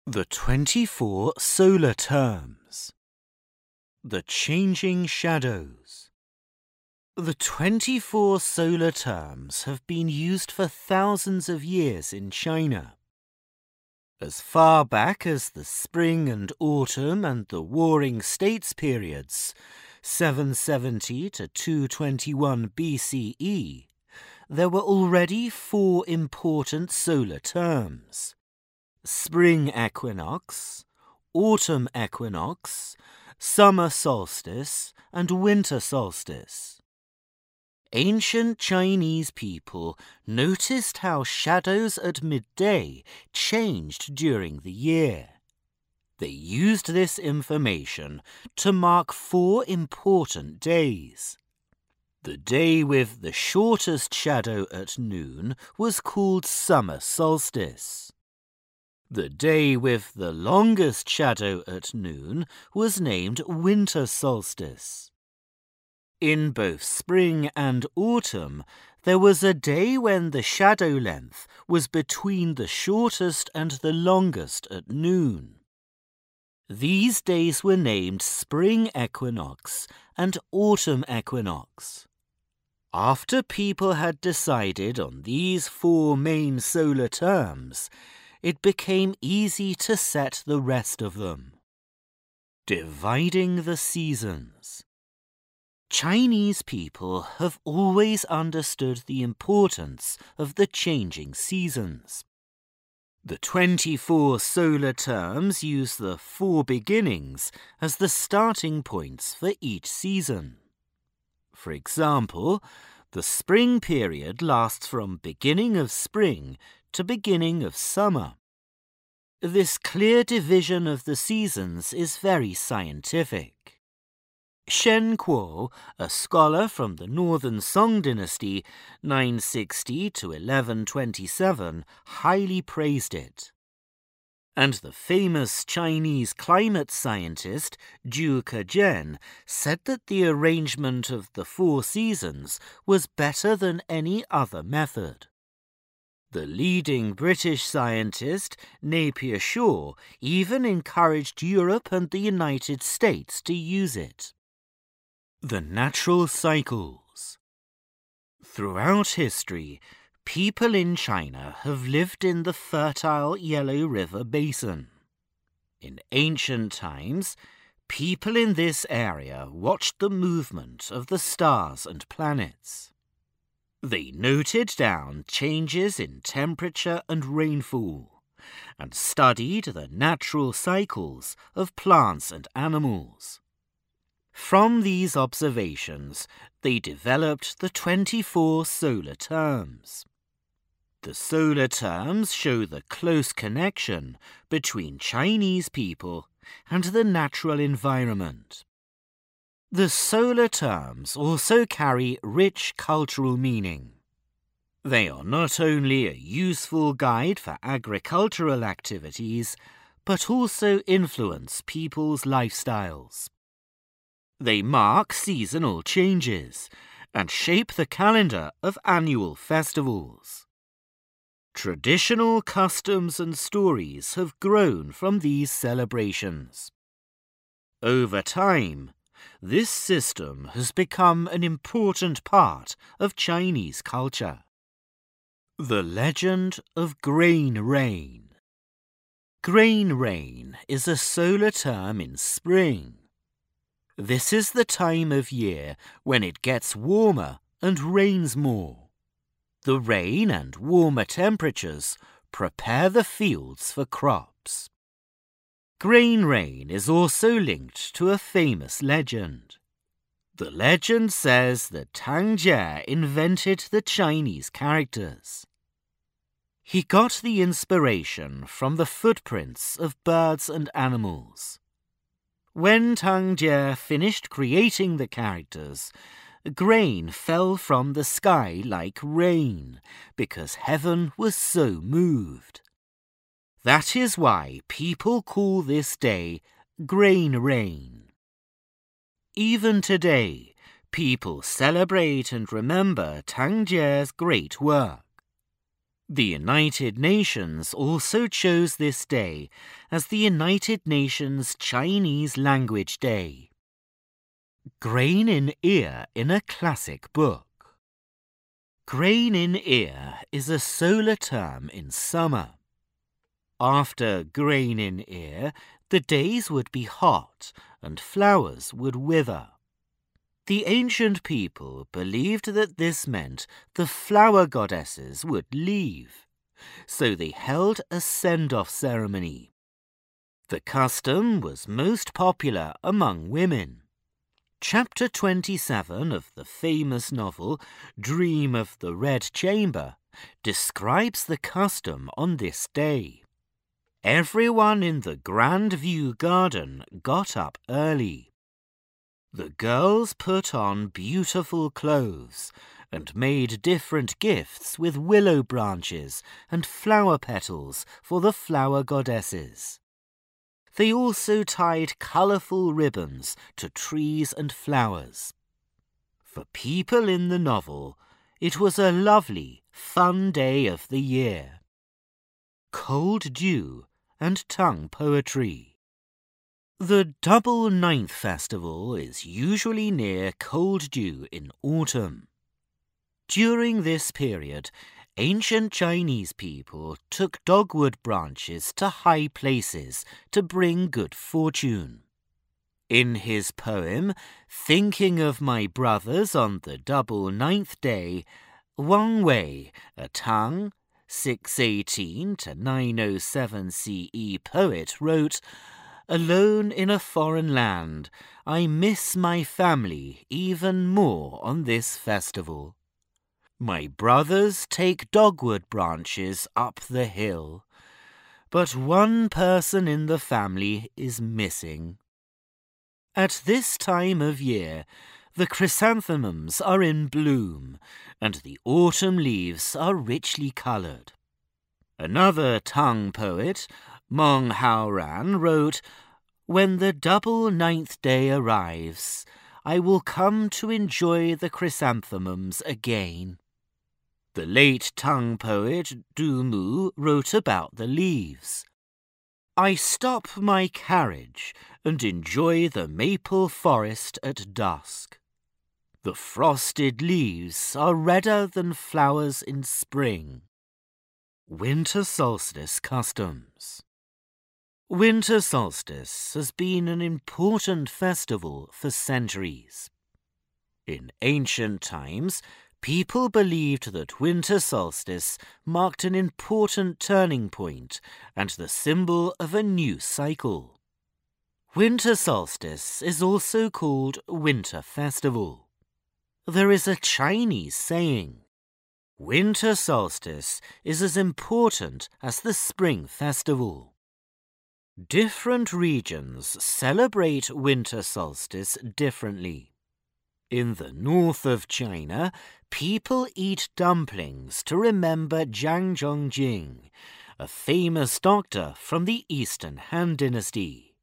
The 24 solar terms. The changing shadows. The 24 solar terms have been used for thousands of years in China. As far back as the spring and autumn and the warring states periods, 770 to 221 BCE, there were already 4 important solar terms: spring equinox, autumn equinox, summer solstice, and winter solstice. Ancient Chinese people noticed how shadows at midday changed during the year. They used this information to mark 4 important days. The day with the shortest shadow at noon was called summer solstice. The day with the longest shadow at noon was named winter solstice. In both spring and autumn, there was a day when the shadow length was between the shortest and the longest at noon. These days were named spring equinox and autumn equinox. After people had decided on these 4 main solar terms, it became easy to set the rest of them. Dividing the seasons. Chinese people have always understood the importance of the changing seasons. The 24 solar terms use the 4 beginnings as the starting points for each season. For example, the spring period lasts from beginning of spring to beginning of summer. This clear division of the seasons is very scientific. Shen Kuo, a scholar from the Northern Song dynasty, 960 to 1127, highly praised it. And the famous Chinese climate scientist Zhu Kezhen said that the arrangement of the 4 seasons was better than any other method. The leading British scientist, Napier Shaw, even encouraged Europe and the United States to use it. The natural cycles. Throughout history, people in China have lived in the fertile Yellow River Basin. In ancient times, people in this area watched the movement of the stars and planets. They noted down changes in temperature and rainfall, and studied the natural cycles of plants and animals. From these observations, they developed the 24 solar terms. The solar terms show the close connection between Chinese people and the natural environment. The solar terms also carry rich cultural meaning. They are not only a useful guide for agricultural activities, but also influence people's lifestyles. They mark seasonal changes and shape the calendar of annual festivals. Traditional customs and stories have grown from these celebrations. Over time, this system has become an important part of Chinese culture. The legend of Grain Rain. Grain rain is a solar term in spring. This is the time of year when it gets warmer and rains more. The rain and warmer temperatures prepare the fields for crops. Grain rain is also linked to a famous legend. The legend says that Tang Jie invented the Chinese characters. He got the inspiration from the footprints of birds and animals. When Tang Jie finished creating the characters, grain fell from the sky like rain because heaven was so moved. That is why people call this day Grain Rain. Even today, people celebrate and remember Tang Jie's great work. The United Nations also chose this day as the United Nations Chinese Language Day. Grain in Ear in a classic book. Grain in ear is a solar term in summer. After grain in ear, the days would be hot and flowers would wither. The ancient people believed that this meant the flower goddesses would leave, so they held a send-off ceremony. The custom was most popular among women. Chapter 27 of the famous novel Dream of the Red Chamber describes the custom on this day. Everyone in the Grand View Garden got up early. The girls put on beautiful clothes and made different gifts with willow branches and flower petals for the flower goddesses. They also tied colourful ribbons to trees and flowers. For people in the novel, it was a lovely, fun day of the year. Cold dew and tongue poetry. The Double Ninth Festival is usually near cold dew in autumn. During this period, ancient Chinese people took dogwood branches to high places to bring good fortune. In his poem, Thinking of My Brothers on the Double Ninth Day, Wang Wei, a Tang, 618 to 907 CE poet, wrote, "Alone in a foreign land, I miss my family even more on this festival. My brothers take dogwood branches up the hill, but one person in the family is missing." At this time of year, the chrysanthemums are in bloom, and the autumn leaves are richly coloured. Another Tang poet, Meng Haoran, wrote, "When the double ninth day arrives, I will come to enjoy the chrysanthemums again." The late Tang poet Du Mu wrote about the leaves. "I stop my carriage and enjoy the maple forest at dusk. The frosted leaves are redder than flowers in spring." Winter solstice customs. Winter solstice has been an important festival for centuries. In ancient times, people believed that winter solstice marked an important turning point and the symbol of a new cycle. Winter solstice is also called Winter Festival. There is a Chinese saying, "Winter solstice is as important as the Spring Festival." Different regions celebrate winter solstice differently. In the north of China, people eat dumplings to remember Zhang Zhongjing, a famous doctor from the Eastern Han Dynasty,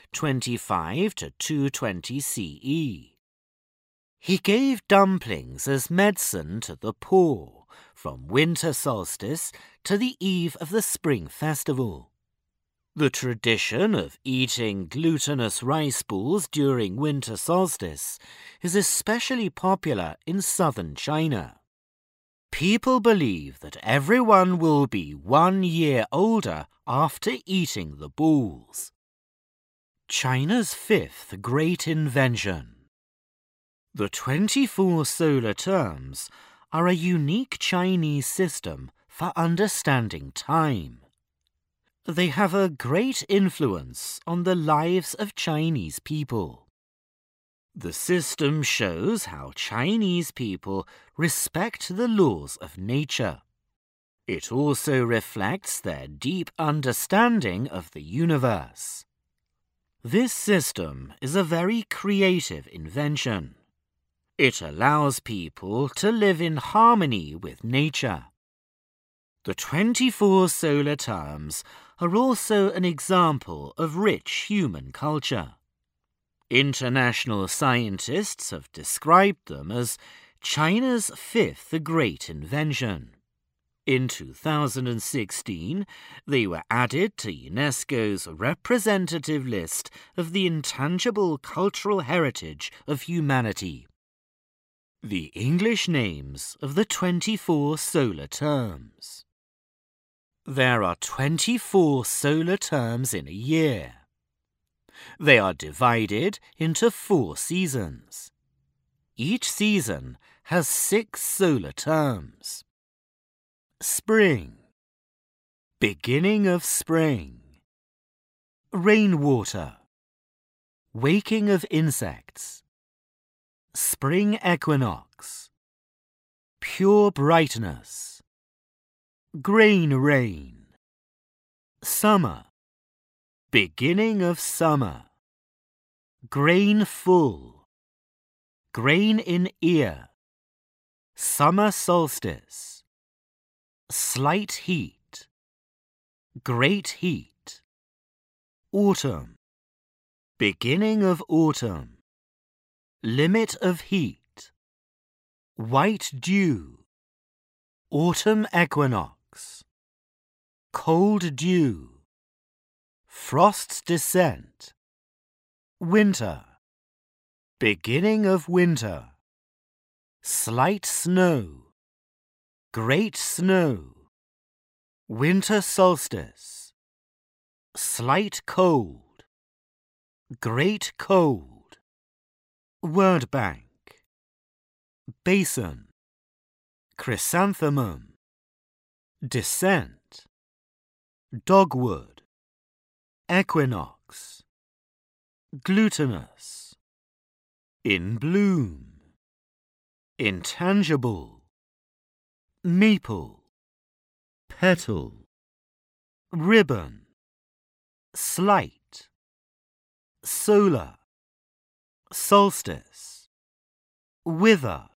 25 to 220 CE. He gave dumplings as medicine to the poor from winter solstice to the eve of the Spring Festival. The tradition of eating glutinous rice balls during winter solstice is especially popular in southern China. People believe that everyone will be 1 year older after eating the balls. China's fifth great invention. The 24 solar terms are a unique Chinese system for understanding time. They have a great influence on the lives of Chinese people. The system shows how Chinese people respect the laws of nature. It also reflects their deep understanding of the universe. This system is a very creative invention. It allows people to live in harmony with nature. The 24 solar terms are also an example of rich human culture. International scientists have described them as China's fifth great invention. In 2016, they were added to UNESCO's representative list of the intangible cultural heritage of humanity. The English names of the 24 solar terms. There are 24 solar terms in a year. They are divided into 4 seasons. Each season has 6 solar terms. Spring, beginning of spring. Rainwater, waking of insects. Spring equinox, pure brightness. Grain rain. Summer, beginning of summer. Grain full, grain in ear. Summer solstice. Slight heat, great heat. Autumn, beginning of autumn. Limit of heat. White dew. Autumn equinox. Cold dew. Frost's descent. Winter, beginning of winter. Slight snow. Great snow. Winter solstice. Slight cold. Great cold. Word bank. Basin. Chrysanthemum. Descent. Dogwood. Equinox. Glutinous. In bloom. Intangible. Maple. Petal. Ribbon. Slight. Solar. Solstice. Wither.